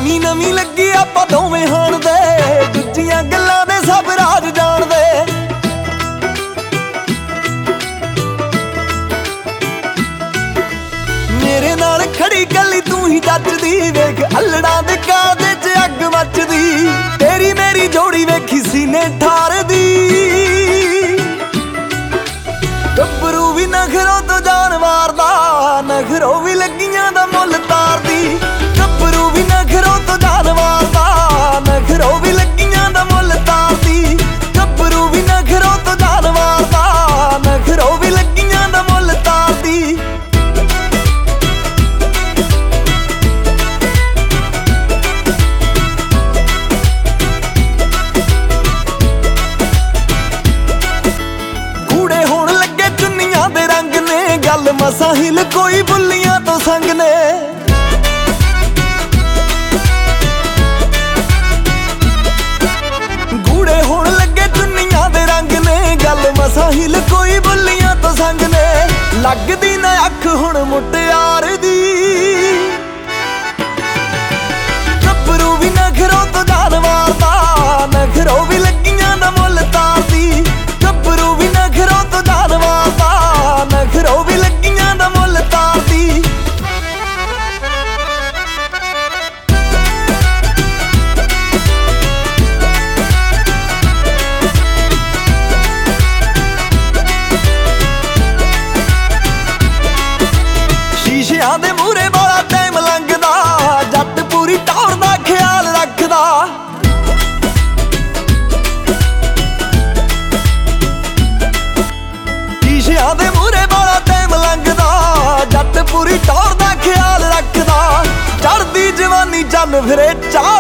ਨਵੀਂ ਨਵੀਂ ਲੱਗੀ ਆਪਾਂ ਦੋਵੇਂ ਹਾਣ ਦੇ, ਦੂਜੀਆਂ ਗੱਲਾਂ ਦੇ ਸਭ ਰਾਜ ਜਾਣਦੇ। ਮੇਰੇ ਨਾਲ ਖੜੀ ਕੱਲੀ ਤੂੰ ਹੀ ਜੱਜਦੀ, ਵੇਖ ਅਲੜਾਂ ਦੇ ਕਾਦੇ 'ਚ ਅੱਗ ਮੱਚਦੀ। ਤੇਰੀ ਮੇਰੀ ਜੋੜੀ ਵੇਖੀ ਸੀਨੇ ਠਾਰਦੀ, ਗੱਭਰੂ ਵੀ ਨਖਰੋਂ ਤੋਂ ਜਾਨ ਮਾਰਦਾ, ਨਖਰੋਂ ਵੀ ਲੱਗੀਆਂ ਦਾ ਮੁੱਲ ਤਾਰਦੀ। ਗੱਭਰੂ ਵੀ ਨਖਰੋਂ ਤੋਂ ਜਾਨ ਮਾਰਦਾ, ਨਖਰੋਂ ਵੀ ਲੱਗੀਆਂ ਦਾ ਮੁੱਲ ਤਾਰਦੀ। ਗੱਭਰੂ ਵੀ ਨਖਰੋਂ ਤੋਂ ਜਾਨ ਮਾਰਦਾ, ਨਖਰੋਂ ਵੀ ਲੱਗੀਆਂ ਦਾ ਮੁੱਲ ਤਾਰਦੀ। ਕੂੜੇ ਹੋਣ ਲੱਗੇ ਚੁੰਨੀਆਂ ਦੇ ਰੰਗ ਨੇ, ਗੱਲ ਮਸਾਂ ਹਿਲ ਕੋਈ ਬੁੱਲੀਆਂ ਤੋਂ ਸੰਗ ਨੇ। ਗੂੜੇ ਹੋਣ ਲੱਗੇ ਚੁੰਨੀਆਂ ਦੇ ਰੰਗ ਨੇ, ਗੱਲ ਮਸਾਂ ਹਿਲ ਕੋਈ ਬੁੱਲੀਆਂ ਤੋਂ ਸੰਗ ਨੇ। ਲੱਗਦੀ ਨਾ ਅੱਖ ਹੁਣ ਮੁਟਿਆਰ ਦੀ, ਗੱਭਰੂ ਵੀ ਨਖਰੋਂ ਤੋਂ ਜਾਨ ਮਾਰਦਾ, ਨਖਰੋਂ ਵੀ ਲੱਗੀਆਂ ਦਾ ਮੁੱਲ ਤਾਰਦੀ। ਗੱਭਰੂ ਵੀ ਨਖਰੋਂ ਤੋਂ ਜਾਨ ਮਾਰਦਾ, ਨਖਰੋਂ ਵੀ ਲੱਗੀਆਂ ਦਾ ਮੁੱਲ ਤਾਰਦੀ। ਸ਼ੀਸ਼ਿਆਂ ਦੇ ਮੂਹਰੇ ਵਾਲਾ ਟਾਈਮ ਲੰਘਦਾ, ਜੱਟ ਪੂਰੀ ਟੌਰ ਦਾ ਖਿਆਲ ਰੱਖਦਾ। ਸ਼ੀਸ਼ਿਆਂ ਦੇ ਮੂਹਰੇ ਵਾਲਾ ਟਾਈਮ ਲੰਘਦਾ, ਜੱਟ ਪੂਰੀ ਟੌਰ ਦਾ ਖਿਆਲ ਰੱਖਦਾ। ਚੜ੍ਹਦੀ ਜਵਾਨੀ ਚੱਲ ਫਿਰੇ ਚਾਹ